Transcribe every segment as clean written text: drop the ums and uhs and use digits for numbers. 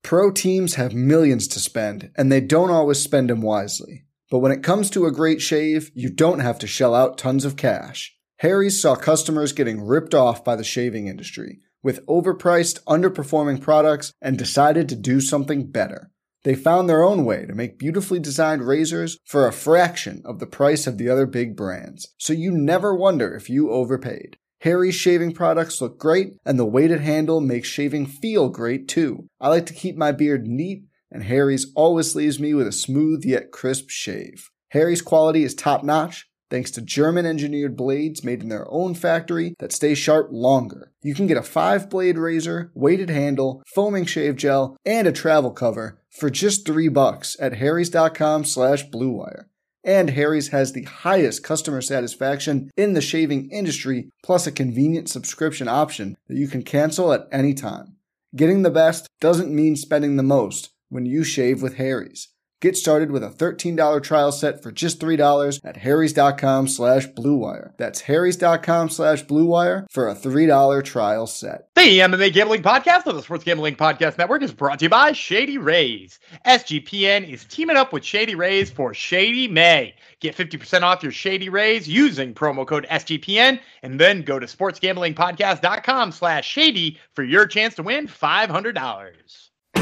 Pro teams have millions to spend, and they don't always spend them wisely. But when it comes to a great shave, you don't have to shell out tons of cash. Harry's saw customers getting ripped off by the shaving industry with overpriced, underperforming products and decided to do something better. They found their own way to make beautifully designed razors for a fraction of the price of the other big brands, so you never wonder if you overpaid. Harry's shaving products look great, and the weighted handle makes shaving feel great too. I like to keep my beard neat, and Harry's always leaves me with a smooth yet crisp shave. Harry's quality is top-notch, thanks to German-engineered blades made in their own factory that stay sharp longer. You can get a 5-blade razor, weighted handle, foaming shave gel, and a travel cover for just $3 at harrys.com/bluewire. And Harry's has the highest customer satisfaction in the shaving industry, plus a convenient subscription option that you can cancel at any time. Getting the best doesn't mean spending the most when you shave with Harry's. Get started with a $13 trial set for just $3 at harrys.com/bluewire. That's harrys.com/bluewire for a $3 trial set. The MMA Gambling Podcast of the Sports Gambling Podcast Network is brought to you by Shady Rays. SGPN is teaming up with Shady Rays for Shady May. Get 50% off your Shady Rays using promo code SGPN, and then go to sportsgamblingpodcast.com/shady for your chance to win $500.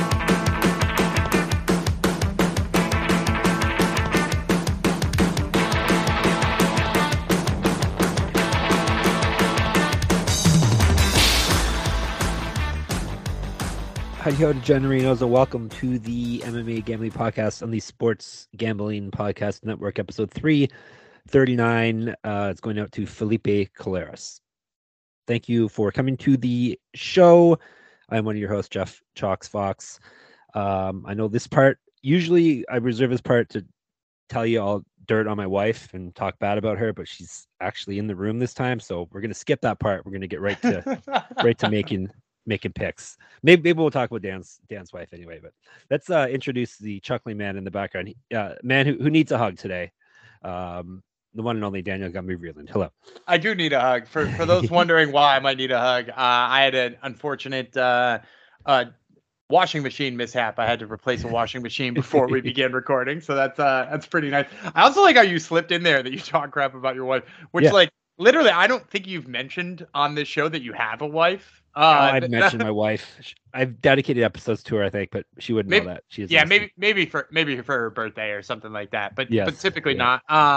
Howdy, Generinos, and welcome to the MMA Gambling Podcast on the Sports Gambling Podcast Network, episode 339. It's going out to Felipe Caleras. Thank you for coming to the show. I'm one of your hosts, Jeff Chalks Fox. I know this part, usually I reserve this part to tell you all dirt on my wife and talk bad about her, but she's actually in the room this time, so we're going to skip that part. We're going to get right to making picks. Maybe we'll talk about Dan's wife anyway, but let's introduce the chuckling man in the background. Man who needs a hug today. The one and only Daniel Gumby-Vreeland. Hello. I do need a hug. For those wondering why I might need a hug, I had an unfortunate washing machine mishap. I had to replace a washing machine before we began recording, so that's pretty nice. I also like how you slipped in there that you talk crap about your wife, which literally I don't think you've mentioned on this show that you have a wife. I've mentioned my wife. I've dedicated episodes to her, I think, but she wouldn't know that. Maybe for her birthday or something like that. But typically not.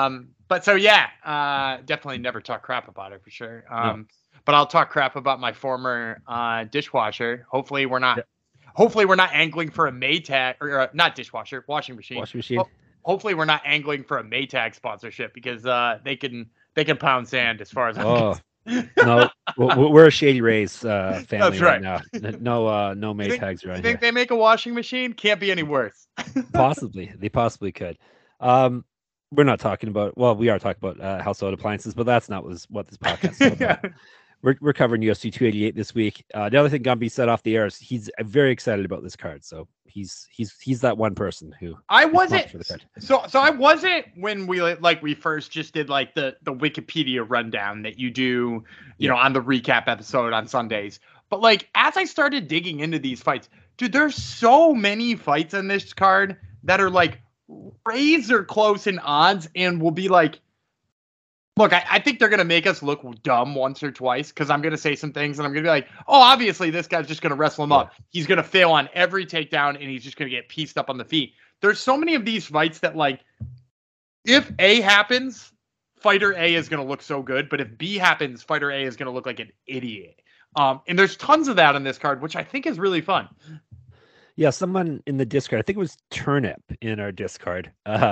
Definitely never talk crap about her for sure. But I'll talk crap about my former dishwasher. Hopefully we're not angling for a Maytag or not dishwasher, washing machine. Hopefully we're not angling for a Maytag sponsorship because they can pound sand as far as I'm concerned. No, we're a Shady Rays family. That's right. Now. No Maytags around here. Think they make a washing machine? Can't be any worse. Possibly, they possibly could. We're not talking about. Well, we are talking about household appliances, but that's not what this podcast is about. We're covering UFC 288 this week. The other thing Gumby said off the air is he's very excited about this card. So he's that one person who I wasn't. So I wasn't when we first just did like the Wikipedia rundown that you do, you know, on the recap episode on Sundays. But like as I started digging into these fights, dude, there's so many fights on this card that are like razor close in odds and will be like. Look, I think they're going to make us look dumb once or twice because I'm going to say some things and I'm going to be like, oh, obviously this guy's just going to wrestle him up. He's going to fail on every takedown and he's just going to get pieced up on the feet. There's so many of these fights that like, if A happens, fighter A is going to look so good. But if B happens, fighter A is going to look like an idiot. And there's tons of that on this card, which I think is really fun. Yeah, someone in the Discord, I think it was Turnip in our Discord,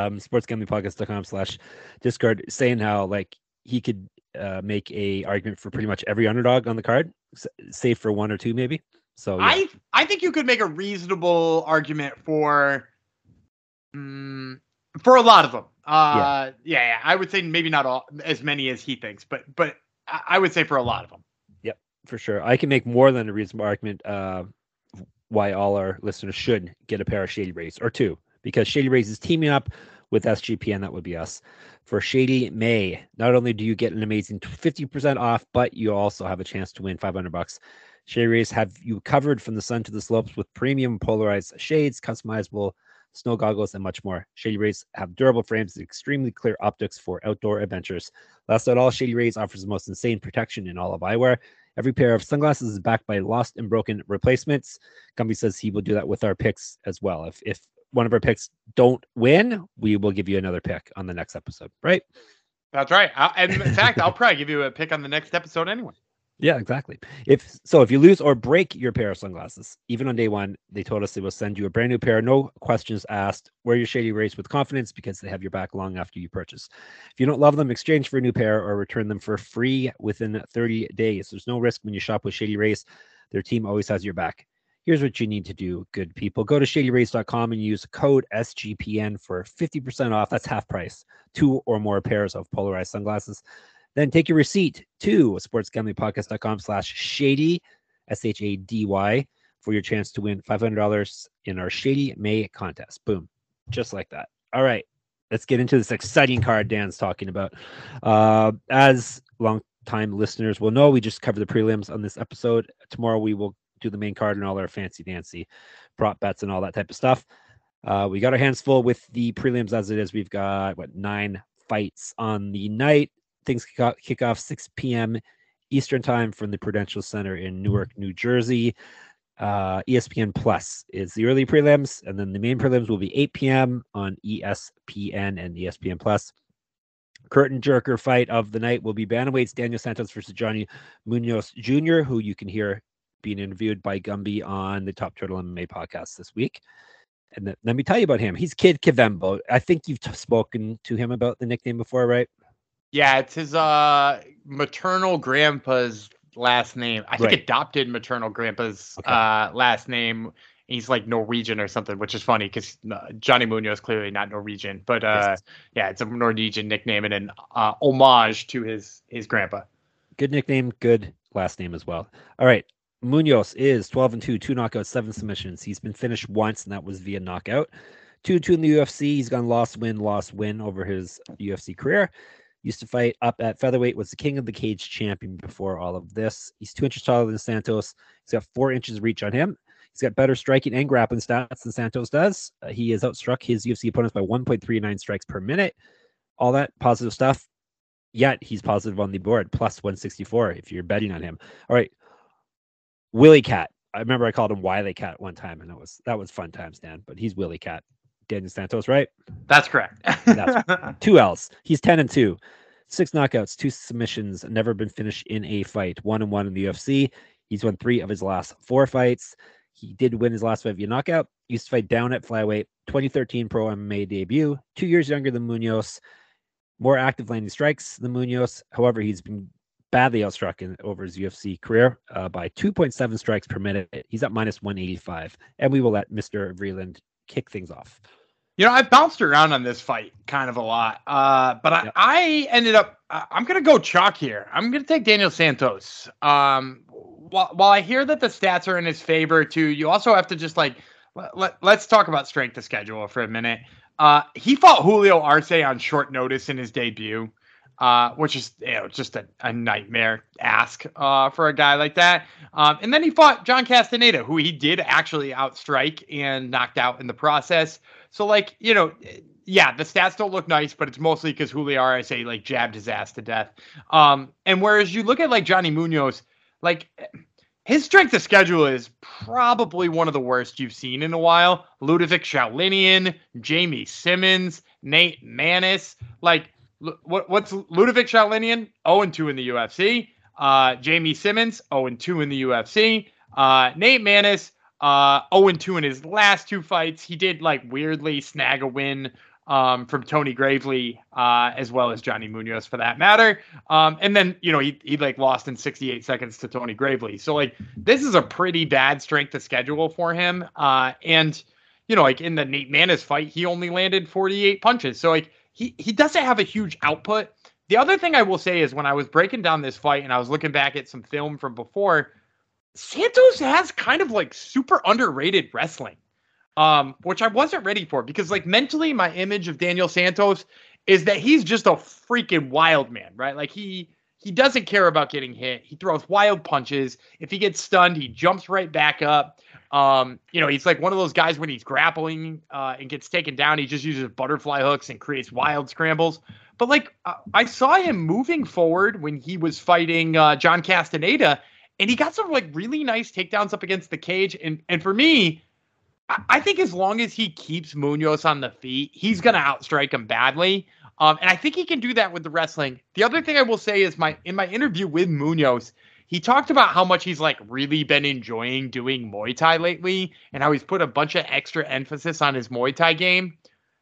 sportsgamblingpodcast.com/Discord, saying how like he could make a argument for pretty much every underdog on the card, save for one or two maybe. So yeah. I think you could make a reasonable argument for a lot of them. I would say maybe not all as many as he thinks, but I would say for a lot of them. Yep, for sure. I can make more than a reasonable argument. Why all our listeners should get a pair of Shady Rays or two, because Shady Rays is teaming up with SGPN. That would be us for Shady May. Not only do you get an amazing 50% off, but you also have a chance to win $500 Shady Rays have you covered from the sun to the slopes with premium polarized shades, customizable snow goggles, and much more. Shady Rays have durable frames and extremely clear optics for outdoor adventures. Last not all, Shady Rays offers the most insane protection in all of eyewear. Every pair of sunglasses is backed by lost and broken replacements. Gumby says he will do that with our picks as well. If one of our picks don't win, we will give you another pick on the next episode, right? That's right. And in fact, I'll probably give you a pick on the next episode anyway. Yeah, exactly. If you lose or break your pair of sunglasses, even on day one, they told us they will send you a brand new pair, no questions asked. Wear your Shady Rays with confidence because they have your back long after you purchase. If you don't love them, exchange for a new pair or return them for free within 30 days. There's no risk when you shop with Shady Rays. Their team always has your back. Here's what you need to do, good people. Go to shadyrays.com and use code SGPN for 50% off. That's half price. 2 or more pairs of polarized sunglasses. Then take your receipt to sportsgamblingpodcast.com/shady, SHADY, for your chance to win $500 in our Shady May contest. Boom. Just like that. All right. Let's get into this exciting card Dan's talking about. As long-time listeners will know, we just covered the prelims on this episode. Tomorrow we will do the main card and all our fancy prop bets and all that type of stuff. We got our hands full with the prelims as it is. We've got 9 fights on the night. Things kick off 6 p.m. Eastern time from the Prudential Center in Newark, New Jersey. ESPN Plus is the early prelims, and then the main prelims will be 8 p.m. on ESPN and ESPN Plus. Curtain jerker fight of the night will be bantamweights Daniel Santos versus Johnny Munoz Jr., who you can hear being interviewed by Gumby on the Top Turtle MMA podcast this week. And let me tell you about him. He's Kid Kivembo. I think you've spoken to him about the nickname before, right? Yeah, it's his maternal grandpa's last name. I think adopted maternal grandpa's last name. He's like Norwegian or something, which is funny because Johnny Munoz is clearly not Norwegian. But yeah, it's a Norwegian nickname and an homage to his grandpa. Good nickname, good last name as well. All right. Munoz is 12-2, 2 knockouts, 7 submissions. He's been finished once, and that was via knockout. 2-2 in the UFC. He's gone loss, win over his UFC career. Used to fight up at featherweight, was the king of the cage champion before all of this. He's 2 inches taller than Santos. He's got 4 inches reach on him. He's got better striking and grappling stats than Santos does. He has outstruck his UFC opponents by 1.39 strikes per minute. All that positive stuff. Yet he's positive on the board, plus 164 if you're betting on him. All right. Willie Cat. I remember I called him Wiley Cat one time, and that was fun times, Dan. But he's Willie Cat. Daniel Santos, right? That's correct. That's 2 L's. He's 10-2, 6 knockouts, 2 submissions, never been finished in a fight. 1-1 in the UFC. He's won 3 of his last 4 fights. He did win his last fight via knockout. Used to fight down at flyweight. 2013 pro MMA debut. 2 years younger than Munoz. More active landing strikes than Munoz. However, he's been badly outstruck over his UFC career by 2.7 strikes per minute. He's at minus 185. And we will let Mr. Vreeland kick things off. You know, I bounced around on this fight kind of a lot, but I ended up, I'm going to go chalk here. I'm going to take Daniel Santos. While I hear that the stats are in his favor too, you also have to just let's talk about strength of schedule for a minute. He fought Julio Arce on short notice in his debut, which is just a nightmare ask for a guy like that. And then he fought John Castaneda, who he did actually outstrike and knocked out in the process. So the stats don't look nice, but it's mostly because Julio Arce jabbed his ass to death. And whereas you look at Johnny Munoz, his strength of schedule is probably one of the worst you've seen in a while. Ludovic Shaolinian, Jamie Simmons, Nate Maness. What's Ludovic Shaolinian? 0-2 in the UFC. Jamie Simmons, 0-2 in the UFC. Nate Maness, 0-2 in his last 2 fights. He did weirdly snag a win from Tony Gravely, as well as Johnny Munoz for that matter. And then, he lost in 68 seconds to Tony Gravely. So this is a pretty bad strength of schedule for him. And in the Nate Maness fight, he only landed 48 punches. So he doesn't have a huge output. The other thing I will say is when I was breaking down this fight and I was looking back at some film from before, Santos has kind of super underrated wrestling. Which I wasn't ready for because mentally my image of Daniel Santos is that he's just a freaking wild man, right? He he doesn't care about getting hit. He throws wild punches. If he gets stunned, he jumps right back up. He's like one of those guys when he's grappling and gets taken down, he just uses butterfly hooks and creates wild scrambles. But like I saw him moving forward when he was fighting John Castaneda, and he got some like really nice takedowns up against the cage. And for me, I think as long as he keeps Munoz on the feet, he's going to outstrike him badly. And I think he can do that with the wrestling. The other thing I will say is in my interview with Munoz, he talked about how much he's like really been enjoying doing Muay Thai lately and how he's put a bunch of extra emphasis on his Muay Thai game.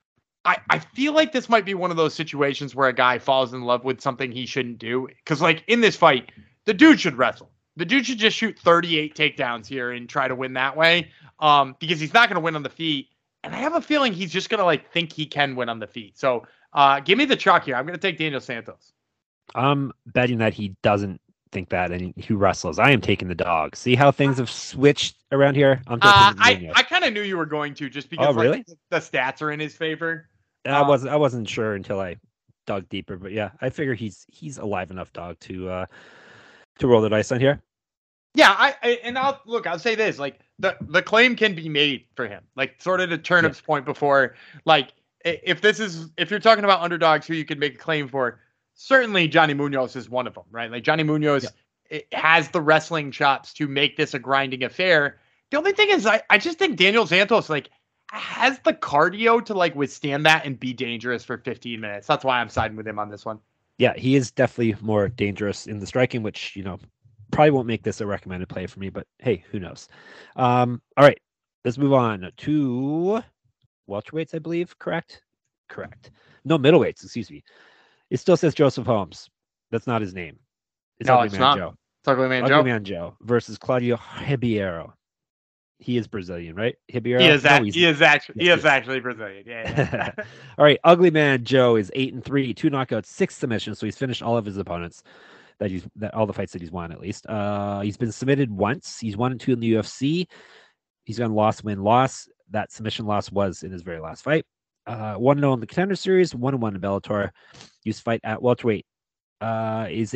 I feel like this might be one of those situations where a guy falls in love with something he shouldn't do. Because like in this fight, the dude should wrestle. The dude should just shoot 38 takedowns here and try to win that way. Because he's not going to win on the feet. And I have a feeling he's just going to like think he can win on the feet. So give me the chalk here. I'm going to take Daniel Santos. I'm betting that he doesn't think that and he wrestles. I am taking the dog. See how things have switched around here? I kind of knew you were going to just because really? The stats are in his favor. I wasn't sure until I dug deeper, but yeah, I figure he's alive enough dog to roll the dice on here. Yeah, I'll say this, like the claim can be made for him. Like sort of to Turnip's point before, like if you're talking about underdogs who you could make a claim for, certainly Johnny Munoz is one of them, right? Like Johnny Munoz has the wrestling chops to make this a grinding affair. The only thing is I just think Daniel Santos like has the cardio to like withstand that and be dangerous for 15 minutes. That's why I'm siding with him on this one. Yeah, he is definitely more dangerous in the striking, which, probably won't make this a recommended play for me, but hey, who knows? All right, let's move on to welterweights, I believe. Correct. No, middleweights, excuse me. It still says Joseph Holmes. That's not his name. It's Ugly Man Joe. It's Ugly Man Joe versus Claudio Ribeiro. He is Brazilian, right? Ribeiro? He is actually Brazilian. Yeah. All right. Ugly Man Joe is 8-3, 2 knockouts, 6 submissions. So he's finished all of his opponents that all the fights that he's won, at least. He's been submitted once. He's 1-2 in the UFC. He's gone loss, win, loss. That submission loss was in his very last fight. 1-0 in the Contender Series, 1-1 in Bellator. Used to fight at welterweight. Was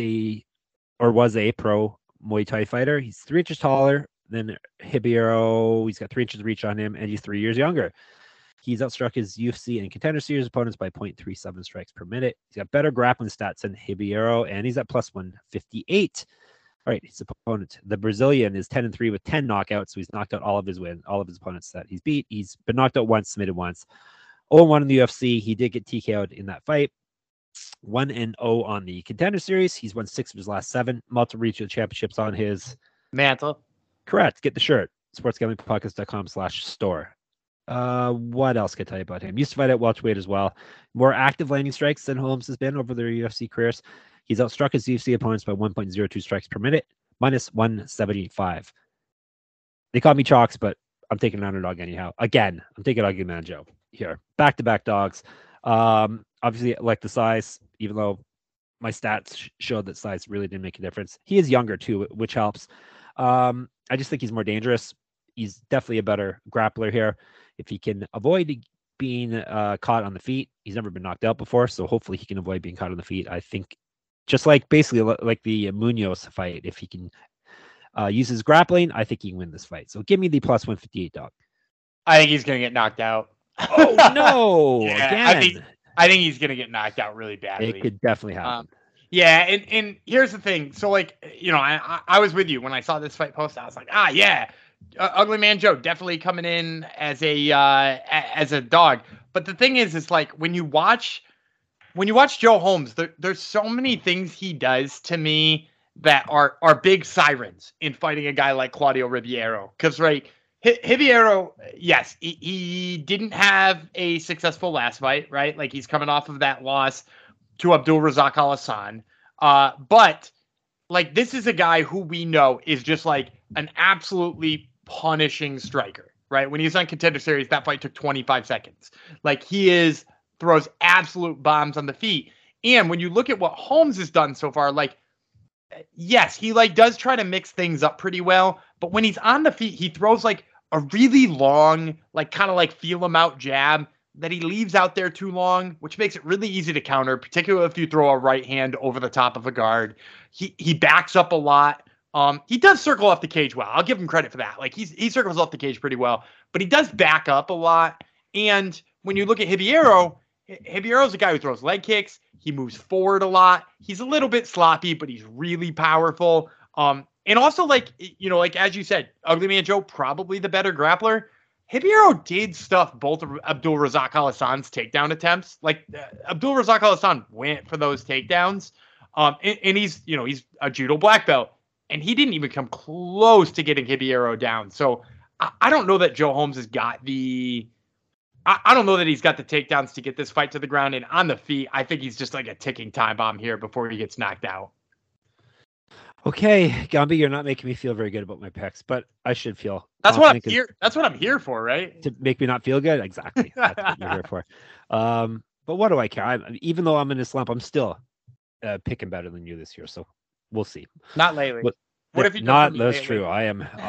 a pro Muay Thai fighter. He's 3 inches taller than Ribeiro. He's got 3 inches of reach on him, and he's 3 years younger. He's outstruck his UFC and Contender Series opponents by 0.37 strikes per minute. He's got better grappling stats than Ribeiro, and he's at plus 158. All right, his opponent, the Brazilian, is 10-3 with 10 knockouts, so he's knocked out all of his opponents that he's beat. He's been knocked out once, submitted once. 0-1 in the UFC. He did get TKO'd in that fight. 1-0 on the Contender Series. He's won 6 of his last 7. Multiple regional championships on his mantle. Correct. Get the shirt. sportsgamblingpodcast.com/store. What else can I tell you about him? Used to fight at welterweight as well. More active landing strikes than Holmes has been over their UFC careers. He's outstruck his UFC opponents by 1.02 strikes per minute, minus 175. They call me Chalks, but I'm taking an underdog anyhow. Again, I'm taking Ugly Man Joe here. Back-to-back dogs. Obviously, I like the size, even though my stats showed that size really didn't make a difference. He is younger, too, which helps. I just think he's more dangerous. He's definitely a better grappler here. If he can avoid being caught on the feet, he's never been knocked out before, so hopefully he can avoid being caught on the feet. I think just like basically like the Munoz fight, if he can use his grappling, I think he can win this fight. So give me the plus 158 dog. I think he's going to get knocked out. Oh, no. Yeah, again. I think he's going to get knocked out really badly. It could definitely happen. Yeah, and here's the thing. So, like, I was with you when I saw this fight post. I was like, yeah, Ugly Man Joe definitely coming in as a dog. But the thing is like when you watch Joe Holmes, there's so many things he does to me that are big sirens in fighting a guy like Claudio Ribeiro. Because Ribeiro, yes, he didn't have a successful last fight, right? Like he's coming off of that loss to Abdul Razak Al Hassan. But like this is a guy who we know is just like an absolutely punishing striker, right? When he was on Contender Series, that fight took 25 seconds. Like he throws absolute bombs on the feet. And when you look at what Holmes has done so far, like, yes, he like does try to mix things up pretty well, but when he's on the feet, he throws like a really long, like kind of like feel him out jab that he leaves out there too long, which makes it really easy to counter, particularly if you throw a right hand over the top of a guard. He backs up a lot. He does circle off the cage well. I'll give him credit for that. Like he circles off the cage pretty well, but he does back up a lot. And when you look at Hibiero's a guy who throws leg kicks. He moves forward a lot. He's a little bit sloppy, but he's really powerful. And also, like as you said, Ugly Man Joe, probably the better grappler. Hibiero did stuff both of Abdul Razak Al Hassan's takedown attempts. Like Abdul Razak Al Hassan went for those takedowns. And he's a judo black belt, and he didn't even come close to getting Hibiero down. So I don't know that Joe Holmes has got I don't know that he's got the takedowns to get this fight to the ground. And on the feet, I think he's just like a ticking time bomb here before he gets knocked out. Okay, Gumby, you're not making me feel very good about my picks, but I should feel. That's what I'm here. That's what I'm here for, right? To make me not feel good, exactly. That's what you're here for. But what do I care? Even though I'm in a slump, I'm still picking better than you this year. So we'll see. Not lately. What if you not? That's true. I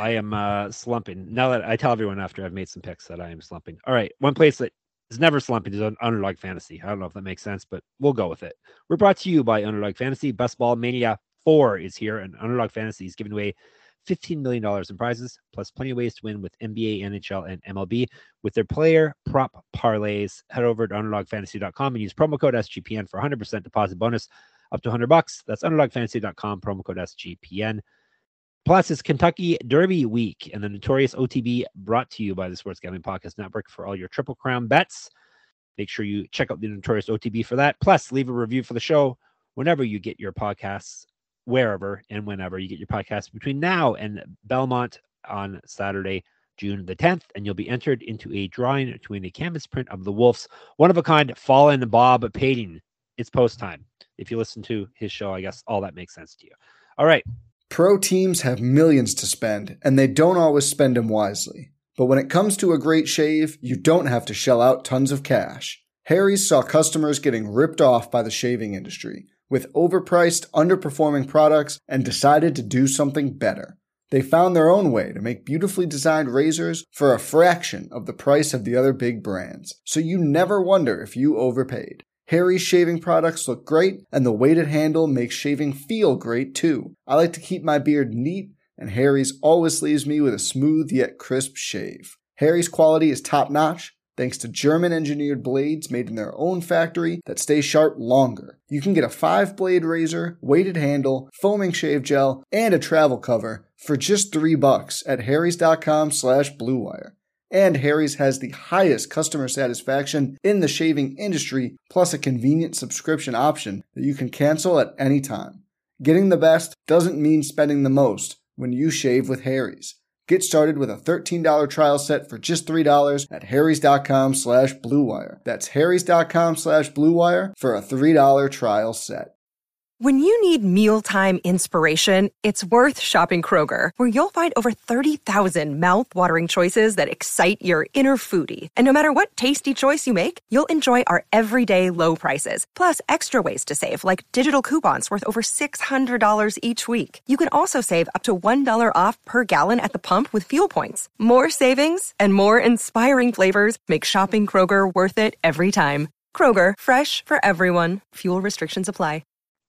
am slumping now that I tell everyone after I've made some picks that I am slumping. All right, one place that is never slumping is Underdog Fantasy. I don't know if that makes sense, but we'll go with it. We're brought to you by Underdog Fantasy. Best Ball Mania 4 is here, and Underdog Fantasy is giving away $15 million in prizes, plus plenty of ways to win with NBA, NHL, and MLB with their player prop parlays. Head over to underdogfantasy.com and use promo code SGPN for 100% deposit bonus up to $100. That's underdogfantasy.com, promo code SGPN. Plus, it's Kentucky Derby week and the Notorious OTB, brought to you by the Sports Gambling Podcast Network for all your Triple Crown bets. Make sure you check out the Notorious OTB for that. Plus, leave a review for the show whenever you get your podcasts, wherever and whenever you get your podcasts between now and Belmont on Saturday, June the 10th, and you'll be entered into a drawing between a canvas print of the Wolves, one of a kind, Fallen Bob Payton. It's post time. If you listen to his show, I guess all that makes sense to you. All right. Pro teams have millions to spend, and they don't always spend them wisely. But when it comes to a great shave, you don't have to shell out tons of cash. Harry's saw customers getting ripped off by the shaving industry with overpriced, underperforming products and decided to do something better. They found their own way to make beautifully designed razors for a fraction of the price of the other big brands, so you never wonder if you overpaid. Harry's shaving products look great, and the weighted handle makes shaving feel great too. I like to keep my beard neat, and Harry's always leaves me with a smooth yet crisp shave. Harry's quality is top-notch, thanks to German-engineered blades made in their own factory that stay sharp longer. You can get a 5-blade razor, weighted handle, foaming shave gel, and a travel cover for just $3 at harrys.com/bluewire. And Harry's has the highest customer satisfaction in the shaving industry, plus a convenient subscription option that you can cancel at any time. Getting the best doesn't mean spending the most when you shave with Harry's. Get started with a $13 trial set for just $3 at harrys.com/bluewire. That's harrys.com/bluewire for a $3 trial set. When you need mealtime inspiration, it's worth shopping Kroger, where you'll find over 30,000 mouth-watering choices that excite your inner foodie. And no matter what tasty choice you make, you'll enjoy our everyday low prices, plus extra ways to save, like digital coupons worth over $600 each week. You can also save up to $1 off per gallon at the pump with fuel points. More savings and more inspiring flavors make shopping Kroger worth it every time. Kroger, fresh for everyone. Fuel restrictions apply.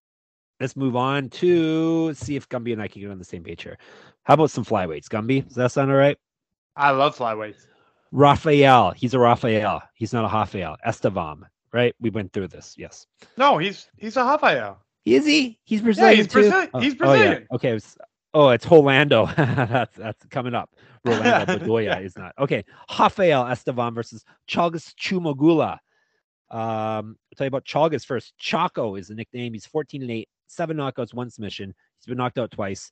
Let's move on to see if Gumby and I can get on the same page here. How about some flyweights, Gumby? Does that sound all right? I love flyweights. Rafael. He's a Rafael. He's not a Rafael. Estevam, right? We went through this. Yes. No, he's a Rafael. Is he? He's Brazilian. Yeah, he's Brazilian. He's Brazilian. Oh, yeah. Okay. It's Rolando. that's coming up. Rolando Bedoya is not. Okay. Rafael Estevam versus Chagas Chumogula. I'll tell you about Chagas first. Chaco is the nickname. He's 14-8. 7 knockouts, 1 submission. He's been knocked out twice,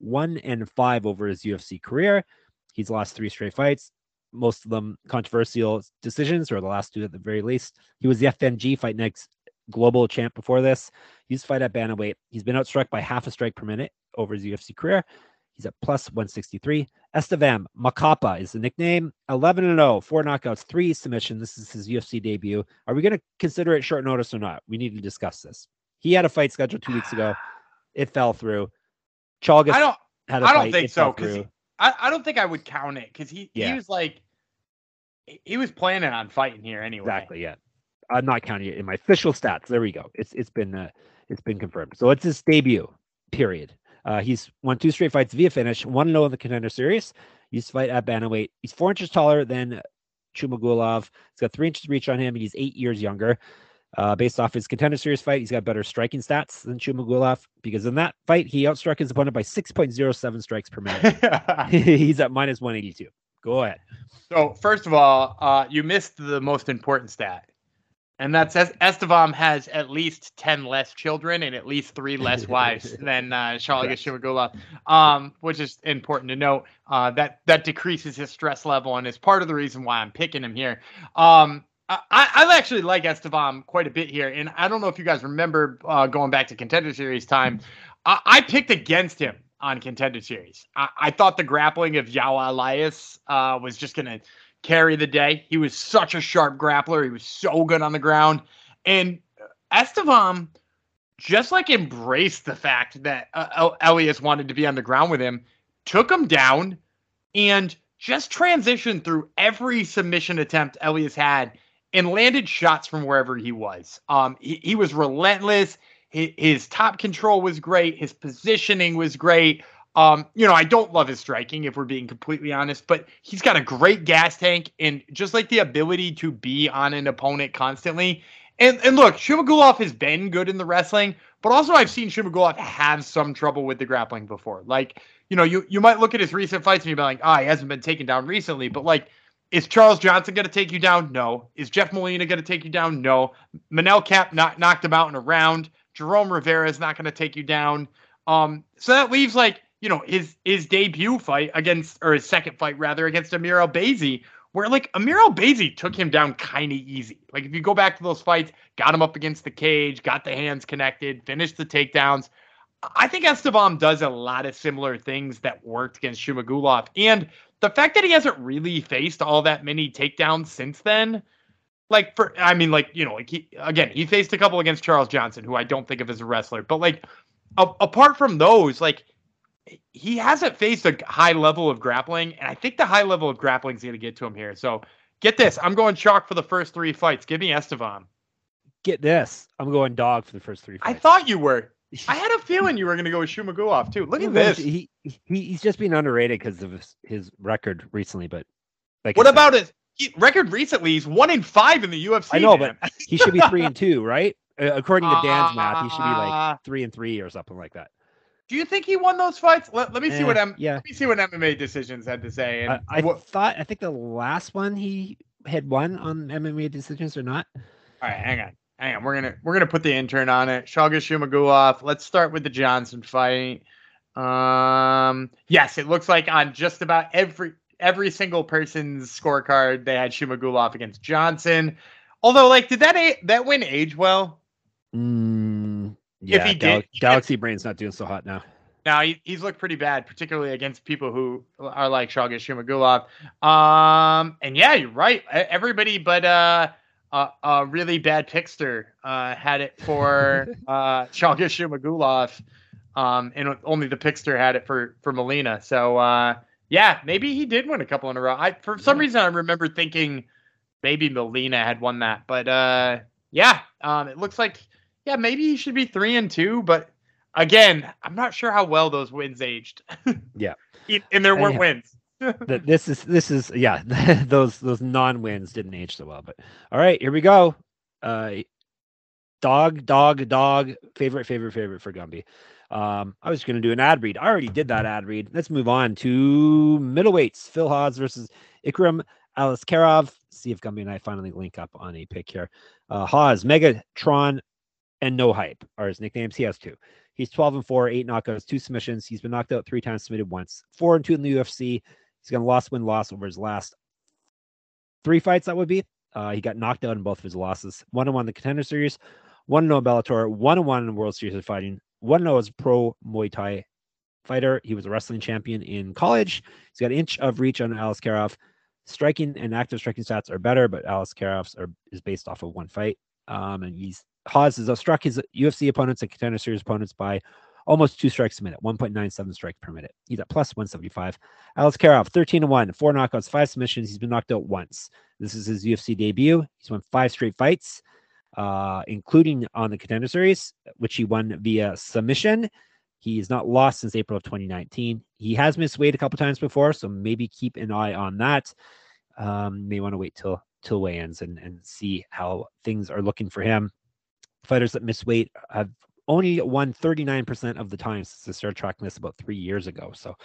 1-5 over his UFC career. He's lost 3 straight fights, most of them controversial decisions, or the last 2 at the very least. He was the FNG Fight Next global champ before this. He used to fight at bantamweight. He's been outstruck by half a strike per minute over his UFC career. He's at plus 163. Estevam Macapa is the nickname. 11-0, 4 knockouts, 3 submissions. This is his UFC debut. Are we going to consider it short notice or not? We need to discuss this. He had a fight scheduled 2 weeks ago. It fell through. Chagas had a fight. I don't think so, because through. I don't think I would count it, because he was like, he was planning on fighting here anyway. Exactly. Yeah. I'm not counting it in my official stats. There we go. It's been confirmed. So it's his debut. Period. He's won 2 straight fights via finish. 1-0 in the Contender Series. He used to fight at bantamweight. He's 4 inches taller than Chumagulov. He's got 3 inches reach on him, and he's 8 years younger. Based off his Contender Series fight, he's got better striking stats than Chumagulov, because in that fight, he outstruck his opponent by 6.07 strikes per minute. He's at minus 182. Go ahead. So, first of all, you missed the most important stat. And that's Estevam has at least 10 less children and at least 3 less wives than Shalga Chumagulov, which is important to note. That decreases his stress level and is part of the reason why I'm picking him here. I actually like Estevam quite a bit here. And I don't know if you guys remember going back to Contender Series time, I picked against him on Contender Series. I thought the grappling of Yao Elias was just going to carry the day. He was such a sharp grappler. He was so good on the ground. And Estevam just like embraced the fact that Elias wanted to be on the ground with him, took him down, and just transitioned through every submission attempt Elias had and landed shots from wherever he was. He was relentless. His top control was great. His positioning was great. I don't love his striking, if we're being completely honest, but he's got a great gas tank and just like the ability to be on an opponent constantly. And look, Chumagulov has been good in the wrestling, but also I've seen Chumagulov have some trouble with the grappling before. Like, you might look at his recent fights and you'd be like, he hasn't been taken down recently, but like, is Charles Johnson going to take you down? No. Is Jeff Molina going to take you down? No. Manel Cap knocked him out in a round. Jerome Rivera is not going to take you down. So that leaves like, his debut fight or his second fight rather, against Amir Albazi, where like Amir Albazi took him down kind of easy. Like if you go back to those fights, got him up against the cage, got the hands connected, finished the takedowns. I think Estevam does a lot of similar things that worked against Chumagulov. And the fact that he hasn't really faced all that many takedowns since then, he faced a couple against Charles Johnson, who I don't think of as a wrestler, but like apart from those, like, he hasn't faced a high level of grappling, and I think the high level of grappling is going to get to him here. So get this. I'm going chalk for the first 3 fights. Give me Estevam. Get this. I'm going dog for the first 3 fights. I thought you were. I had a feeling you were going to go with Chumagulov, too. Look at this. He's just been underrated because of his record recently, but like, what about his record recently? He's 1-5 in the UFC. I know, but he should be 3-2, right? According to Dan's math, he should be like 3-3 or something like that. Do you think he won those fights? Let me see what MMA Decisions had to say. And I think the last one he had won on MMA Decisions or not. All right, hang on. We're gonna put the intern on it. Shalga Chumagulov. Let's start with the Johnson fight. Yes, it looks like on just about every single person's scorecard they had Chumagulov against Johnson. Although, like, did that win age well? Yeah, if he did, Galaxy Brain's not doing so hot now. Now he's looked pretty bad, particularly against people who are like Shalga Chumagulov. And yeah, you're right. Everybody but a really bad Pickster had it for Shalga Chumagulov, and only the Pickster had it for Molina. So yeah, maybe he did win a couple in a row. For some reason I remember thinking maybe Molina had won that, but it looks like. Yeah, maybe he should be 3-2, but again, I'm not sure how well those wins aged. Yeah, and there weren't wins. This is those non-wins didn't age so well. But all right, here we go. Dog. Favorite for Gumby. I was going to do an ad read. I already did that ad read. Let's move on to middleweights. Phil Hawes versus Ikram Aliskerov. See if Gumby and I finally link up on a pick here. Hawes, Megatron, and No Hype are his nicknames. He has 2. He's 12-4, 8 knockouts, 2 submissions. He's been knocked out 3 times, submitted once. 4-2 in the UFC. He's got a win-loss over his last 3 fights. That would be. He got knocked out in both of his losses. 1-1 in the Contender Series, 1-0 in Bellator, 1-1 in the World Series of Fighting, 1-0 as a pro Muay Thai fighter. He was a wrestling champion in college. He's got an inch of reach on Aliskerov. Striking and active striking stats are better, but Aliskerov's is based off of 1 fight. And Hawes has struck his UFC opponents and Contender Series opponents by almost 2 strikes a minute, 1.97 strikes per minute. He's at plus 175. Alex Karov, 13-1, 4 knockouts, 5 submissions. He's been knocked out once. This is his UFC debut. He's won 5 straight fights, including on the Contender Series, which he won via submission. He's not lost since April of 2019. He has missed weight a couple times before, so maybe keep an eye on that. May want to wait till weigh-ins and see how things are looking for him. Fighters that miss weight have only won 39% of the time since they started tracking this about 3 years ago. So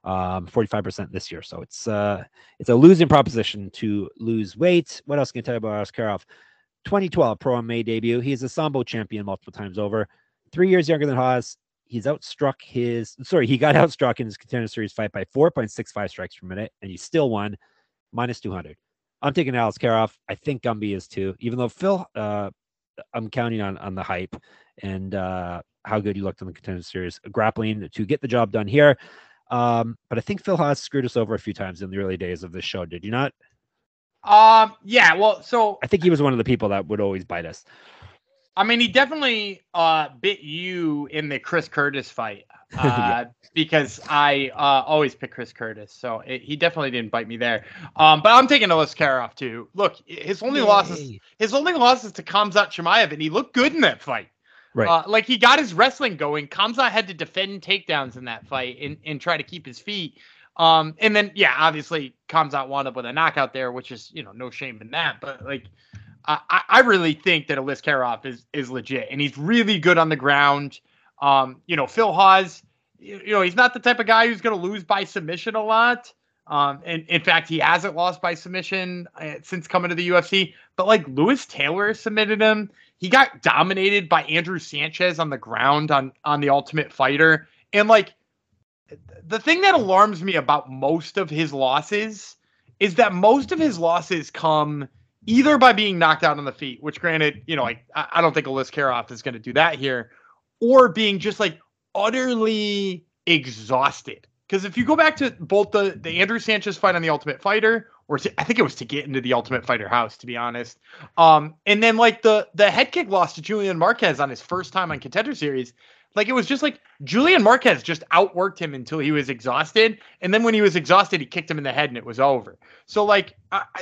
45% this year. So it's a losing proposition to lose weight. What else can I tell you about Askarov? 2012 Pro MMA debut. He's a Sambo champion multiple times over. 3 years younger than Haas. He got outstruck in his Contender Series fight by 4.65 strikes per minute, and he still won minus 200. I'm taking Alex Karov. I think Gumby is too, even though Phil, I'm counting on the hype and how good he looked in the Contender Series grappling to get the job done here. But I think Phil Haas screwed us over a few times in the early days of this show. Did you not? Yeah, well, so I think he was one of the people that would always bite us. I mean, he definitely bit you in the Chris Curtis fight because I always pick Chris Curtis. So he definitely didn't bite me there. But I'm taking Alex Karov too. Look, his only losses to Khamzat Chimaev, and he looked good in that fight. Right. Like he got his wrestling going. Khamzat had to defend takedowns in that fight and try to keep his feet. And then, yeah, obviously Khamzat wound up with a knockout there, which is, no shame in that. But like, I really think that Alex Karov is legit, and he's really good on the ground. Phil Haas, he's not the type of guy who's going to lose by submission a lot. And in fact, he hasn't lost by submission since coming to the UFC. But like Lewis Taylor submitted him. He got dominated by Andrew Sanchez on the ground on The Ultimate Fighter. And like the thing that alarms me about most of his losses is that most of his losses come either by being knocked out on the feet, which granted, I don't think Alex Karov is going to do that here, or being just like utterly exhausted. Because if you go back to both the Andrew Sanchez fight on The Ultimate Fighter, I think it was to get into the Ultimate Fighter house, to be honest. And then like the head kick loss to Julian Marquez on his first time on Contender Series, like it was just like Julian Marquez just outworked him until he was exhausted. And then when he was exhausted, he kicked him in the head and it was over. So like,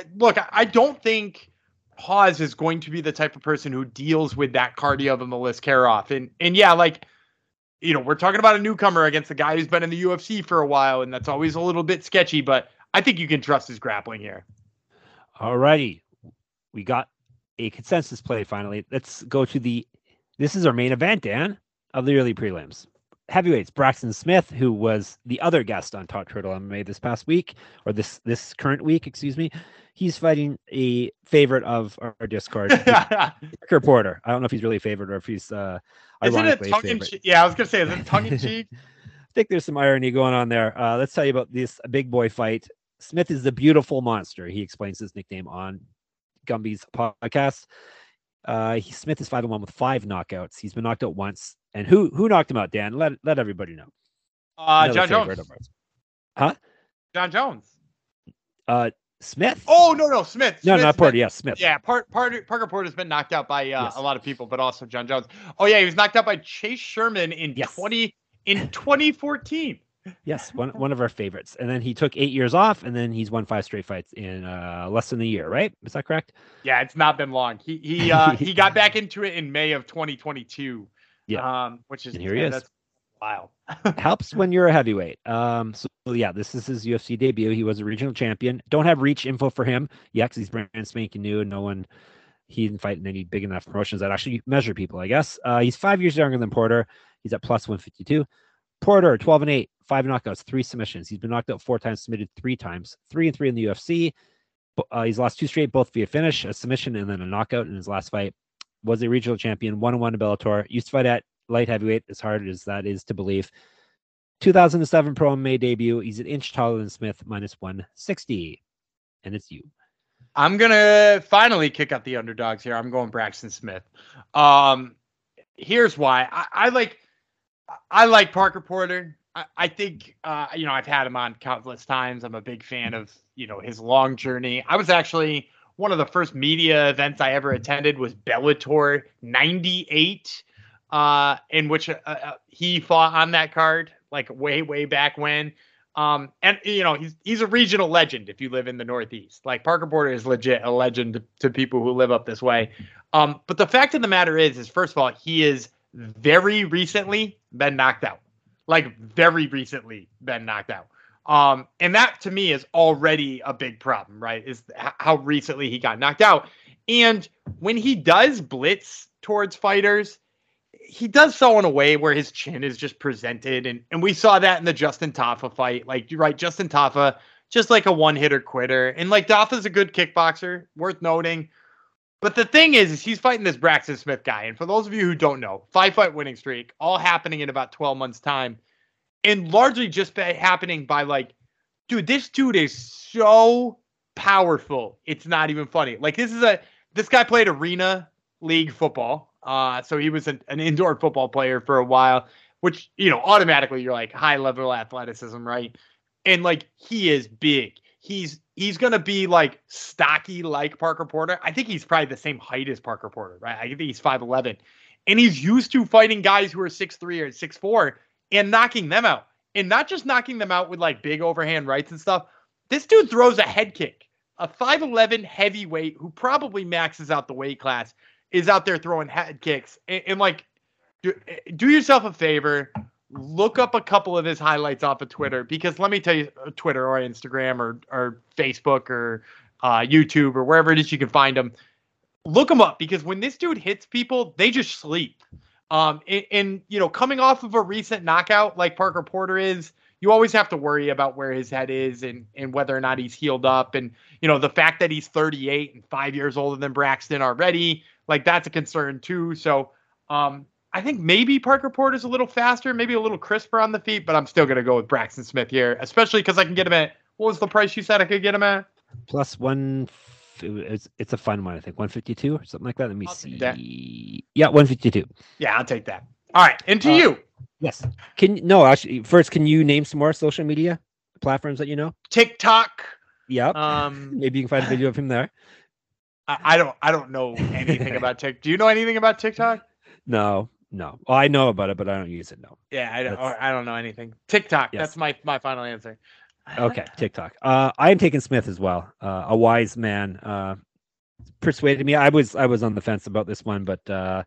I don't think Haas is going to be the type of person who deals with that cardio of Alex Karov. And yeah, like, we're talking about a newcomer against a guy who's been in the UFC for a while, and that's always a little bit sketchy, but I think you can trust his grappling here. All righty. We got a consensus play finally. Let's go to this is our main event, Dan, of the early prelims. Heavyweights, Braxton Smith, who was the other guest on Talk Turtle MMA this past week, or this current week, excuse me. He's fighting a favorite of our Discord, Parker Porter. I don't know if he's really a favorite or if he's ironically a favorite. Yeah, I was going to say, is it tongue-in-cheek? I think there's some irony going on there. Let's tell you about this big boy fight. Smith is the beautiful monster. He explains his nickname on Gumby's podcast. Smith is 5-1 with 5 knockouts. He's been knocked out once. And who knocked him out, Dan? Let everybody know. John Jones. Huh? John Jones. Smith? Oh, no, Smith. No, not Porter. Yeah, Smith. Yeah, Parker Porter's been knocked out by a lot of people, but also John Jones. Oh, yeah, he was knocked out by Chase Sherman in 2014. Yes, one of our favorites. And then he took 8 years off, and then he's won 5 straight fights in less than a year, right? Is that correct? Yeah, it's not been long. He got back into it in May of 2022. Yeah, which is, and here he is. That's wild. Helps when you're a heavyweight. So yeah, this is his UFC debut. He was a regional champion. Don't have reach info for him yet because he's brand spanking new, and he didn't fight in any big enough promotions that actually measure people, I guess. He's 5 years younger than Porter. He's at plus 152. Porter, 12-8, 5 knockouts, 3 submissions. He's been knocked out 4 times, submitted 3 times, 3-3 in the UFC. He's lost 2 straight, both via finish, a submission, and then a knockout in his last fight. Was a regional champion, 1-1 in Bellator. Used to fight at light heavyweight, as hard as that is to believe. 2007 Pro MMA debut. He's an inch taller than Smith, minus 160. And it's you. I'm going to finally kick out the underdogs here. I'm going Braxton Smith. Here's why. I like Parker Porter. I think, I've had him on countless times. I'm a big fan of, his long journey. I was actually, one of the first media events I ever attended was Bellator 98. in which he fought on that card, like way back when. And he's a regional legend if you live in the Northeast. Like Parker Porter is legit a legend to people who live up this way. But the fact of the matter is first of all, he is very recently been knocked out. Like very recently been knocked out. And that to me is already a big problem, right? Is how recently he got knocked out. And when he does blitz towards fighters, he does so in a way where his chin is just presented. And we saw that in the Justin Tafa fight. Like, you're right, Justin Tafa, just like a one-hitter quitter. And, like, Tafa's a good kickboxer, worth noting. But the thing is he's fighting this Braxton Smith guy. And for those of you who don't know, 5-fight winning streak, all happening in about 12 months' time. And largely just happening by, like, dude, this dude is so powerful. It's not even funny. Like, this guy played arena league football. So he was an indoor football player for a while, which, automatically you're like high level athleticism, right? And like, he is big. He's going to be like stocky like Parker Porter. I think he's probably the same height as Parker Porter, right? I think he's 5'11", and he's used to fighting guys who are 6'3" or 6'4" and knocking them out, and not just knocking them out with like big overhand rights and stuff. This dude throws a head kick. A 5'11" heavyweight who probably maxes out the weight class is out there throwing head kicks. And like, do yourself a favor, look up a couple of his highlights off of Twitter, because let me tell you, Twitter or Instagram or Facebook or YouTube or wherever it is you can find them, look them up, because when this dude hits people, they just sleep. And coming off of a recent knockout like Parker Porter is, you always have to worry about where his head is and whether or not he's healed up. And, the fact that he's 38 and 5 years older than Braxton already, like, that's a concern too. So I think maybe Parker Porter's a little faster, maybe a little crisper on the feet, but I'm still going to go with Braxton Smith here, especially because I can get him at, what was the price you said I could get him at? Plus one. It's a fun one, I think 152 or something like that. Let me see. Yeah, 152. Yeah, I'll take that. All right, and to you. Yes. First, can you name some more social media platforms that you know? TikTok. Yep. Maybe you can find a video of him there. I don't know anything about TikTok. Do you know anything about TikTok? No. Well, I know about it, but I don't use it. No. Yeah, I don't know anything. TikTok. Yes. That's my final answer. Okay, TikTok. I am taking Smith as well. A wise man persuaded me. I was on the fence about this one, but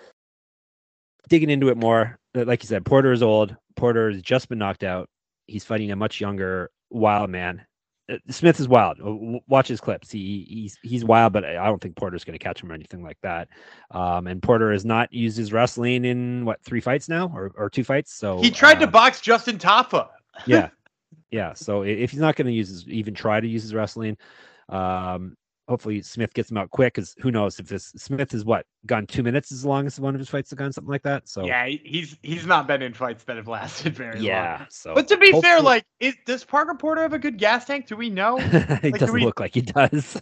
digging into it more, like you said, Porter is old. Porter has just been knocked out. He's fighting a much younger wild man. Smith is wild. Watch his clips. He's wild, but I don't think Porter's going to catch him or anything like that. And Porter has not used his wrestling in 3 fights now or 2 fights. So he tried to box Justin Tafa. Yeah. So if he's not going to even try to use his wrestling, hopefully Smith gets him out quick, because who knows if Smith has gone 2 minutes as long as one of his fights have gone, something like that. So yeah, he's not been in fights that have lasted very long. Yeah. So, but to be fair, like, does Parker Porter have a good gas tank? Do we know? It doesn't look like he does.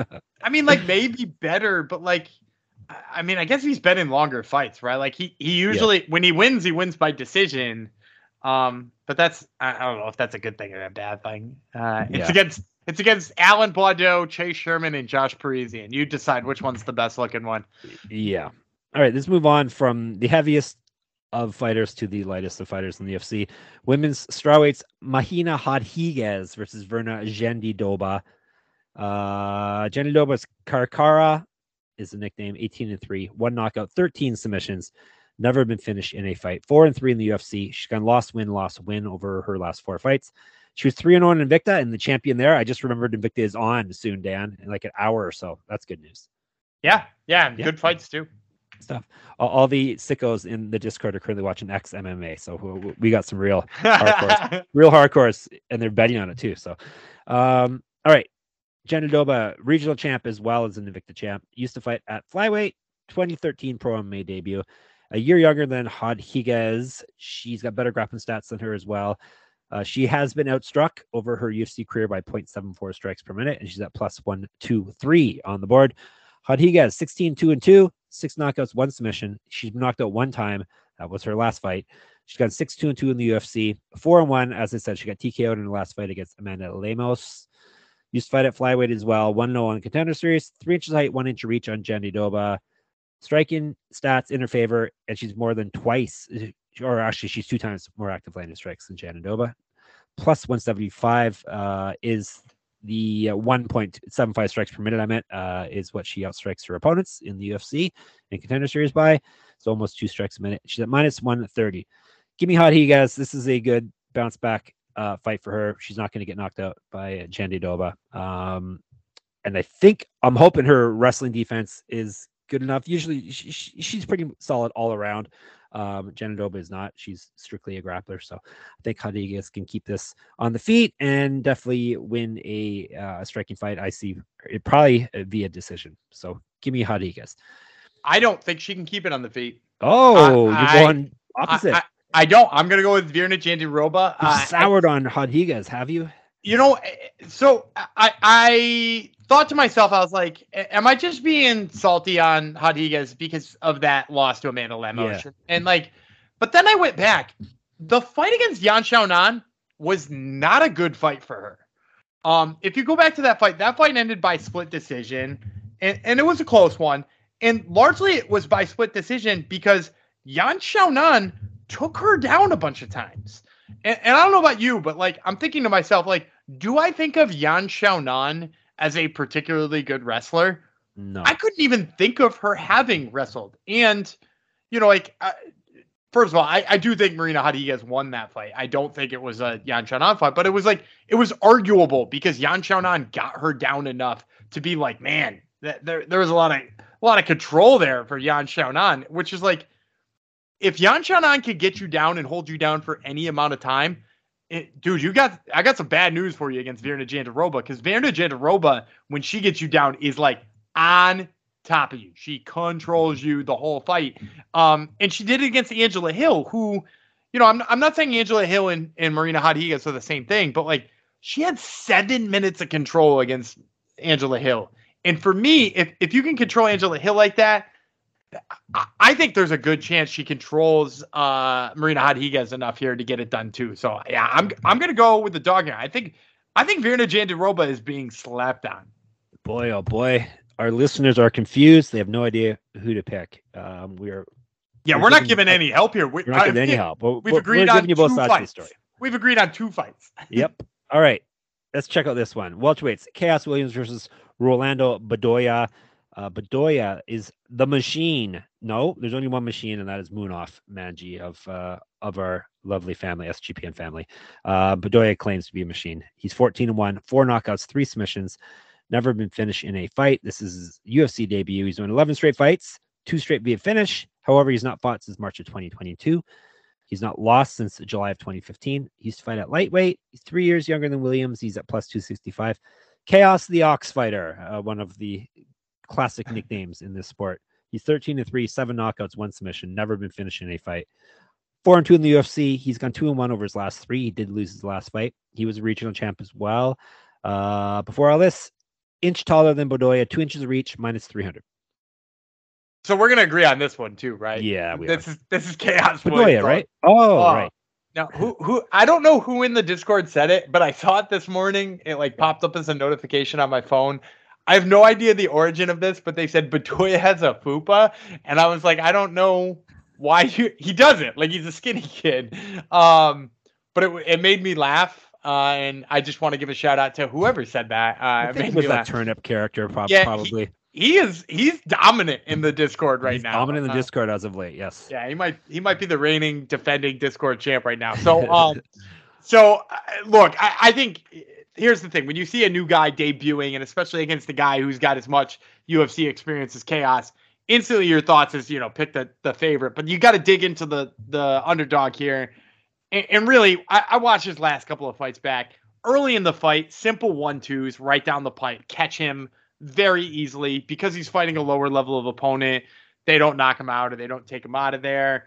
Maybe better, but like, I guess he's been in longer fights, right? Like he usually when he wins by decision. But that's, I don't know if that's a good thing or a bad thing. It's against Alan Bordeaux, Chase Sherman, and Josh Parisian. You decide which one's the best looking one. Yeah. All right, let's move on from the heaviest of fighters to the lightest of fighters in the UFC. Women's strawweights, Mahina Rodriguez versus Verna Jandiroba. Jandiroba's Karkara is the nickname, 18-3, 1 knockout, 13 submissions. Never been finished in a fight. 4-3 in the UFC. She's gone loss, win over her last 4 fights. She was 3-1 in Invicta, and the champion there. I just remembered Invicta is on soon, Dan, in like an hour or so. That's good news. Yeah. Good fights too. Stuff. All the sickos in the Discord are currently watching XMMA, so we got some real hardcores, and they're betting on it too. So, all right, Jandiroba, regional champ as well as an Invicta champ, used to fight at flyweight. 2013 Pro MMA debut. A year younger than Rodriguez. She's got better grappling stats than her as well. She has been outstruck over her UFC career by 0.74 strikes per minute, and she's at plus 123 on the board. Rodriguez, 16-2-2, 6 knockouts, 1 submission. She's been knocked out 1 time. That was her last fight. She's got 6-2-2 in the UFC, 4-1. As I said, she got TKO'd in her last fight against Amanda Lemos. Used to fight at flyweight as well. 1-0 on the Contender Series. 3 inches height, 1 inch reach on Jandiroba. striking stats in her favor, and she's more than twice, or actually she's 2 times more active landing strikes than Jandiroba. Plus 175 is the 1.75 strikes per minute, I meant, is what she outstrikes her opponents in the UFC and Contender Series by. So almost 2 strikes a minute. She's at minus 130. Give me Rodriguez. This is a good bounce back fight for her. She's not going to get knocked out by Jandiroba. And I'm hoping her wrestling defense is good enough. Usually she's pretty solid all around. Jandiroba is not. She's strictly a grappler. So I think Rodriguez can keep this on the feet and definitely win a striking fight. I see it probably via decision. So give me Rodriguez. I don't think she can keep it on the feet. Oh, you're going opposite. I don't. I'm going to go with Virna Jandiroba. You've soured on Rodriguez, have you? You know, so I thought to myself, I was like, am I just being salty on Rodriguez because of that loss to Amanda Lemos? Yeah. And but then I went back. The fight against Yan Xiaonan was not a good fight for her. If you go back to that fight ended by split decision, and it was a close one. And largely it was by split decision because Yan Xiaonan took her down a bunch of times. And I don't know about you, but I'm thinking to myself, do I think of Yan Xiaonan as a particularly good wrestler? No. I couldn't even think of her having wrestled. And, first of all, I do think Marina Rodriguez won that fight. I don't think it was a Yan Xiaonan fight, but it was arguable because Yan Xiaonan got her down enough to be man, there was a lot of control there for Yan Xiaonan, which is if Yan Xiaonan could get you down and hold you down for any amount of time, dude, I got some bad news for you against Virna Jandiroba, because Virna Jandiroba, when she gets you down, is on top of you. She controls you the whole fight. And she did it against Angela Hill, who, I'm not saying Angela Hill and Marina Rodriguez are the same thing, but she had 7 minutes of control against Angela Hill. And for me, if you can control Angela Hill like that, I think there's a good chance she controls Marina Rodriguez enough here to get it done too. So yeah, I'm gonna go with the dog here. I think Virna Jandiroba is being slapped on. Boy, oh boy, our listeners are confused. They have no idea who to pick. We're not giving any help here. We're not giving any help. We've agreed on you both sides of the story. We've agreed on 2 fights. Yep. All right. Let's check out this one. Welterweights: Chaos Williams versus Rolando Bedoya. Bedoya is the machine. No, there's only one machine, and that is Munaf Manji of our lovely family, SGPN family. Bedoya claims to be a machine. He's 14-1, 4 knockouts, 3 submissions, never been finished in a fight. This is his UFC debut. He's won 11 straight fights, 2 straight via finish. However, he's not fought since March of 2022. He's not lost since July of 2015. He used to fight at lightweight. He's 3 years younger than Williams. He's at plus 265. Chaos the Ox Fighter, one of the classic nicknames in this sport. He's 13-3, 7 knockouts, 1 submission, never been finished in a fight. 4-2 in the UFC. He's gone 2-1 over his last 3. He did lose his last fight. He was a regional champ as well. Before all this, inch taller than Bedoya, 2 inches of reach, minus 300. So we're gonna agree on this one too, right? Yeah, this is Chaos Bedoya, right? Oh, right. Now, who I don't know who in the Discord said it, but I saw it this morning. It popped up as a notification on my phone. I have no idea the origin of this, but they said Bedoya has a fupa, and I was like, I don't know why he doesn't. He's a skinny kid. But it made me laugh, and I just want to give a shout out to whoever said that. I think it was that turnip character, probably. He's dominant in the Discord right now. Dominant in the Discord as of late, yes. Yeah, he might be the reigning defending Discord champ right now. So look, I think. Here's the thing. When you see a new guy debuting, and especially against a guy who's got as much UFC experience as Chaos, instantly your thoughts is, pick the favorite. But you got to dig into the underdog here. And really, I watched his last couple of fights back. Early in the fight, simple 1-2s right down the pipe. Catch him very easily because he's fighting a lower level of opponent. They don't knock him out or they don't take him out of there.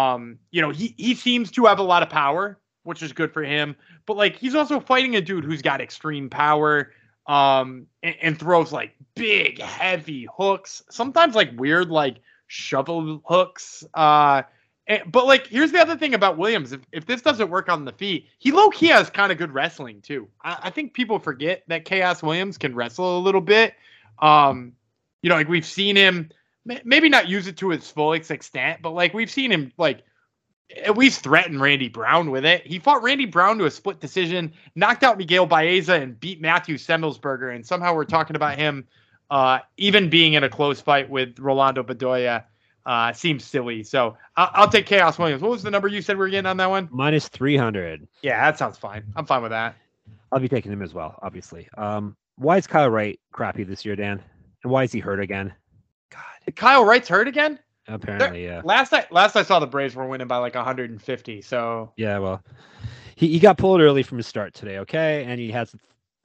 He seems to have a lot of power, which is good for him. But he's also fighting a dude who's got extreme power, and throws big, heavy hooks. Sometimes weird, shovel hooks. But here's the other thing about Williams. If this doesn't work on the feet, he low-key has kind of good wrestling too. I think people forget that Chaos Williams can wrestle a little bit. We've seen him maybe not use it to its fullest extent, but like we've seen him like at least threaten Randy Brown with it. He fought Randy Brown to a split decision, knocked out Miguel Baeza, and beat Matthew Semmelsberger. And somehow we're talking about him even being in a close fight with Rolando Bedoya. Seems silly. So I'll take Chaos Williams. What was the number you said we were getting on that one? Minus 300. Yeah, that sounds fine. I'm fine with that. I'll be taking him as well, obviously. Why is Kyle Wright crappy this year, Dan? And why is he hurt again? God, Kyle Wright's hurt again? Apparently, yeah. Last I saw, the Braves were winning by like 150. So yeah, well, he got pulled early from his start today, okay, and he has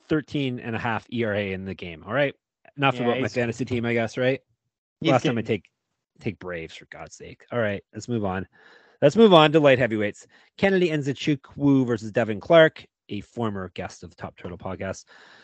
13.5 ERA in the game. All right, enough about my fantasy team, I guess, right? Last time I take Braves, for God's sake. All right, let's move on. Let's move on to light heavyweights. Kennedy Nzechukwu versus Devin Clark, a former guest of the Top Turtle podcast.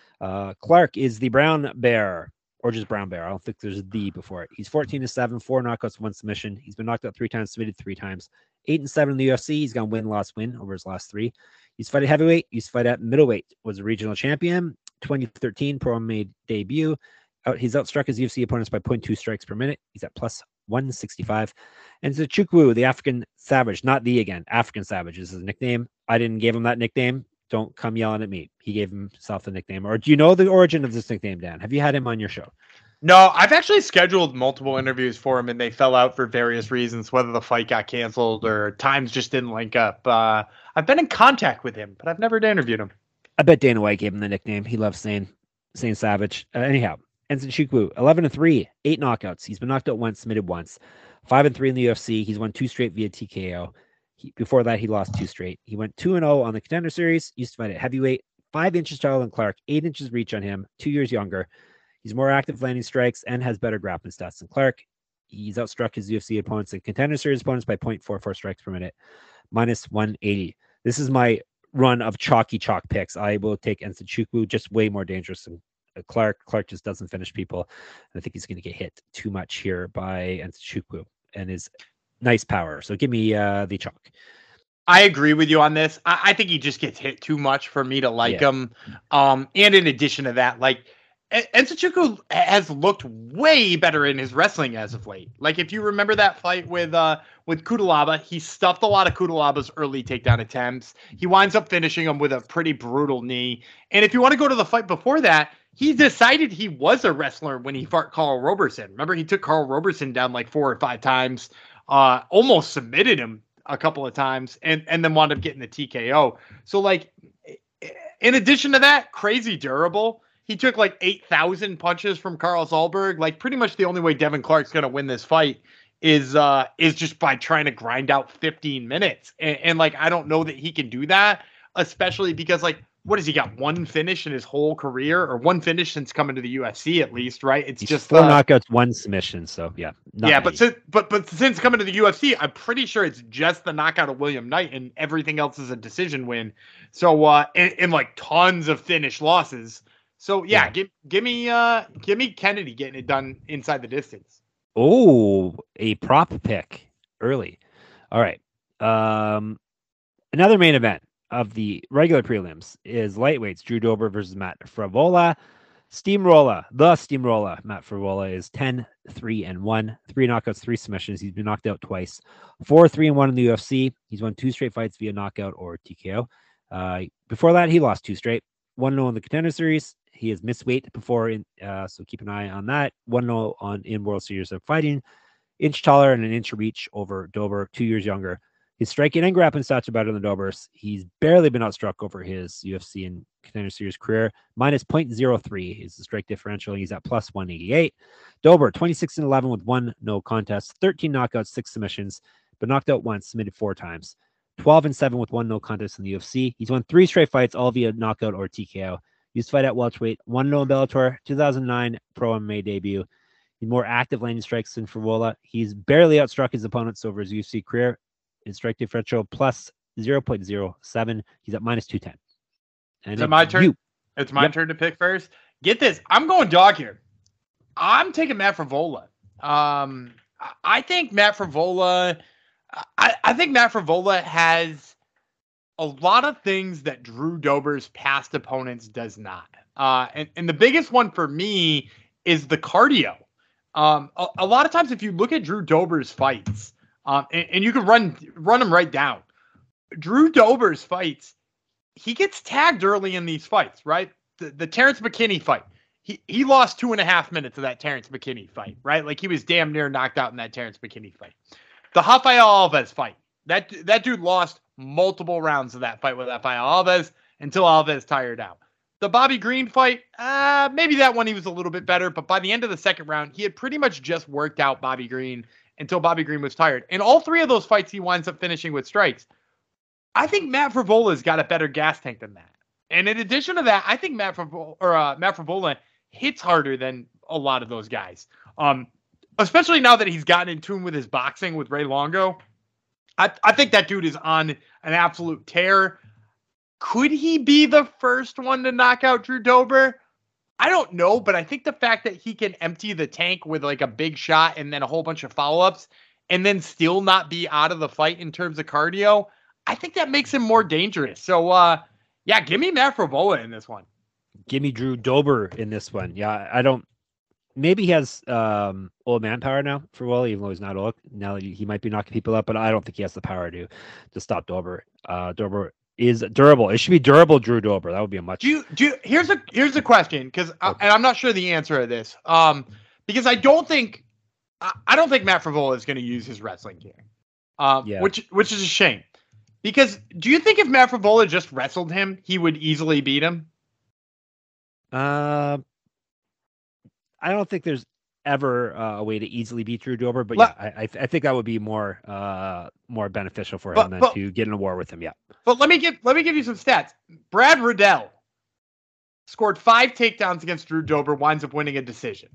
Clark is the brown bear. Or just brown bear. I don't think there's a D before it. He's 14-7, 4 knockouts, 1 submission. He's been knocked out 3 times, submitted 3 times. 8-7 in the UFC. He's gone win, win over his last 3. He's fight at heavyweight. He's fight at middleweight. Was a regional champion. 2013 pro made debut. He's outstruck his UFC opponents by 0.2 strikes per minute. He's at plus 165. And Nzechukwu, the African Savage, not the again. African Savage is his nickname. I didn't give him that nickname. Don't come yelling at me. He gave himself the nickname. Or do you know the origin of this nickname, Dan? Have you had him on your show? No, I've actually scheduled multiple interviews for him, and they fell out for various reasons, whether the fight got canceled or times just didn't link up. I've been in contact with him, but I've never interviewed him. I bet Dana White gave him the nickname. He loves saying Savage. Anyhow, Nzechukwu, 11-3, 8 knockouts. He's been knocked out once, submitted once. 5-3 in the UFC. He's won 2 straight via TKO. Before that, he lost 2 straight. He went 2-0 on the Contender Series. Used to fight at heavyweight. 5 inches taller than Clark, 8 inches reach on him, 2 years younger. He's more active landing strikes and has better grappling stats than Clark. He's outstruck his UFC opponents and Contender Series opponents by 0.44 strikes per minute, minus 180. This is my run of chalky chalk picks. I will take Nzechukwu, just way more dangerous than Clark. Clark just doesn't finish people. I think he's going to get hit too much here by Nzechukwu and his nice power. So give me the chalk. I agree with you on this. I think he just gets hit too much for me to like him. And in addition to that, like Nzechukwu has looked way better in his wrestling as of late. Like if you remember that fight with Kudalaba, he stuffed a lot of Kudalaba's early takedown attempts. He winds up finishing him with a pretty brutal knee. And if you want to go to the fight before that, he decided he was a wrestler when he fought Carl Roberson. Remember, he took Carl Roberson down like 4 or 5 times, almost submitted him a couple of times, and then wound up getting the TKO. So like, in addition to that, crazy durable. He took like 8,000 punches from Carl Zalberg. Like pretty much the only way Devin Clark's going to win this fight is just by trying to grind out 15 minutes. And like, I don't know that he can do that, especially because like, what has he got? 1 finish in his whole career, or 1 finish since coming to the UFC at least, right? It's just 4 knockouts, 1 submission. So yeah. But since coming to the UFC, I'm pretty sure it's just the knockout of William Knight and everything else is a decision win. So and like tons of finish losses. So yeah. give me Kennedy getting it done inside the distance. Oh, a prop pick early. All right. Another main event of the regular prelims is lightweights. Drew Dober versus Matt Frevola. The steamroller. Matt Frevola is 10-3-1, 3 knockouts, 3 submissions. He's been knocked out twice. 4-3-1 in the UFC. He's won 2 straight fights via knockout or TKO. Before that, he lost 2 straight. 1-0 in the Contender Series. He has missed weight before, so keep an eye on that. 1-0 in World Series of Fighting. Inch taller and an inch reach over Dober, 2 years younger. His striking and grappling stats are better than Dober's. He's barely been outstruck over his UFC and Contender Series career. Minus 0.03 is the strike differential. He's at plus 188. Dober, 26-11 with 1 no contest, 13 knockouts, 6 submissions, but knocked out once, submitted 4 times. 12-7 with 1 no contest in the UFC. He's won 3 straight fights, all via knockout or TKO. Used to fight at welterweight, 1-0 in Bellator, 2009 pro MMA debut. He's more active landing strikes than Frevola. He's barely outstruck his opponents over his UFC career. His strike differential plus 0.07. He's at minus 210. And is it my turn? It's my turn to pick first. Get this. I'm going dog here. I'm taking Matt Frevola. I think Matt Frevola. I think Matt Frevola has a lot of things that Drew Dober's past opponents does not. And the biggest one for me is the cardio. A lot of times if you look at Drew Dober's fights, and you can run them right down, Drew Dober's fights, he gets tagged early in these fights, right? The Terrence McKinney fight, he lost 2.5 minutes of that Terrence McKinney fight, right? Like he was damn near knocked out in that Terrence McKinney fight. The Rafael Alves fight, that dude lost multiple rounds of that fight with Rafael Alves until Alves tired out. The Bobby Green fight, maybe that one he was a little bit better, but by the end of the second round, he had pretty much just worked out Bobby Green until Bobby Green was tired. In all three of those fights, he winds up finishing with strikes. I think Matt Fravola's got a better gas tank than that. And in addition to that, I think Matt Fravola hits harder than a lot of those guys. Especially now that he's gotten in tune with his boxing with Ray Longo. I think that dude is on an absolute tear. Could he be the first one to knock out Drew Dober? I don't know, but I think the fact that he can empty the tank with like a big shot and then a whole bunch of follow-ups and then still not be out of the fight in terms of cardio, I think that makes him more dangerous. So, yeah, give me Matt Favola in this one. Give me Drew Dober in this one. Yeah, I don't. Maybe he has old man power now for Wally, even though he's not old. Now he might be knocking people up, but I don't think he has the power to stop Dober. Dober is durable. It should be durable Drew Dober. That would be a much. Here's a question, because and I'm not sure the answer to this. Because I don't think Matt Favola is going to use his wrestling game. Which is a shame. Because do you think if Matt Favola just wrestled him, he would easily beat him? I don't think there's ever a way to easily beat Drew Dober, but yeah, I think that would be more beneficial for him than to get in a war with him. Yeah. But let me give you some stats. Brad Riddell scored 5 takedowns against Drew Dober, winds up winning a decision.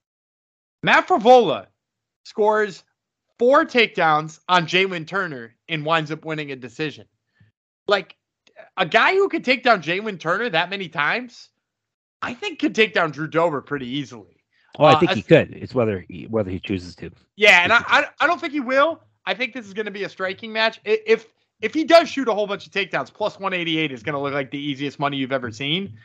Matt Favola scores 4 takedowns on Jalen Turner and winds up winning a decision. Like, a guy who could take down Jalen Turner that many times, I think could take down Drew Dober pretty easily. Oh, I think he could. It's whether he chooses to. Yeah, and I don't think he will. I think this is going to be a striking match. If he does shoot a whole bunch of takedowns, plus 188 is going to look like the easiest money you've ever seen.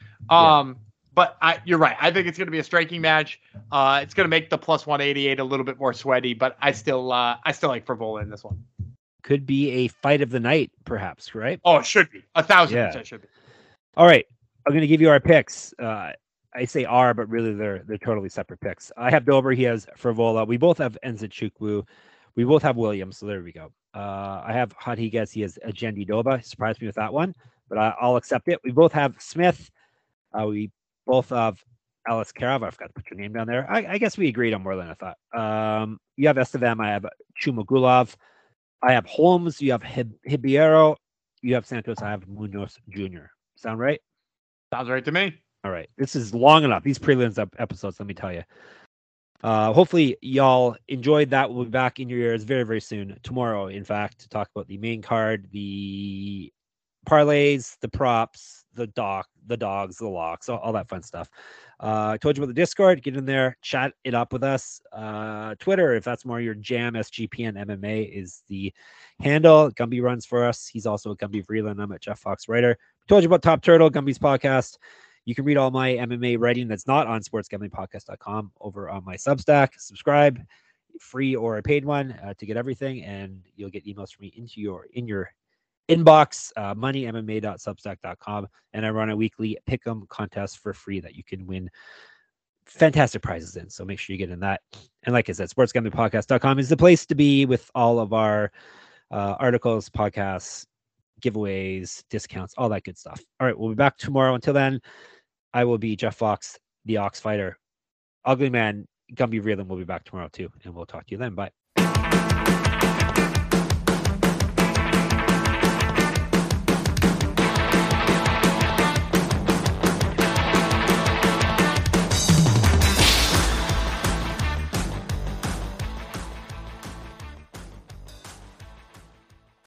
But you're right. I think it's going to be a striking match. It's going to make the plus 188 a little bit more sweaty, but I still like Favola in this one. Could be a fight of the night, perhaps, right? Oh, it should be. 1,000% should be. All right. I'm going to give you our picks. I say R, but really they're totally separate picks. I have Dober. He has Favola. We both have Nzechukwu. We both have Williams. So there we go. I have Rodriguez. He has Ajendi Doba. Surprised me with that one, but I'll accept it. We both have Smith. We both have Alice Karov. I forgot to put your name down there. I guess we agreed on more than I thought. You have Estevam. I have Chumagulov. I have Holmes. You have Hibiero. You have Santos. I have Munoz Jr. Sound right? Sounds right to me. All right. This is long enough. These prelims episodes, let me tell you. Hopefully y'all enjoyed that. We'll be back in your ears very, very soon. Tomorrow, in fact, to talk about the main card, the parlays, the props, the dogs, the locks, all that fun stuff. I told you about the Discord. Get in there, chat it up with us. Twitter, if that's more your jam, SGPN MMA is the handle. Gumby runs for us. He's also at Gumby Vreeland. I'm at Jeff Fox Writer. Told you about Top Turtle, Gumby's podcast. You can read all my MMA writing that's not on sportsgamblingpodcast.com over on my Substack. Subscribe, free or a paid one, to get everything, and you'll get emails from me in your inbox. moneymma.substack.com, and I run a weekly pick'em contest for free that you can win fantastic prizes in. So make sure you get in that. And like I said, sportsgamblingpodcast.com is the place to be with all of our articles, podcasts, giveaways, discounts, all that good stuff. All right, we'll be back tomorrow. Until then, I will be Jeff Fox, the Ox Fighter. Ugly Man, Gumby Vreeland will be back tomorrow too, and we'll talk to you then. Bye.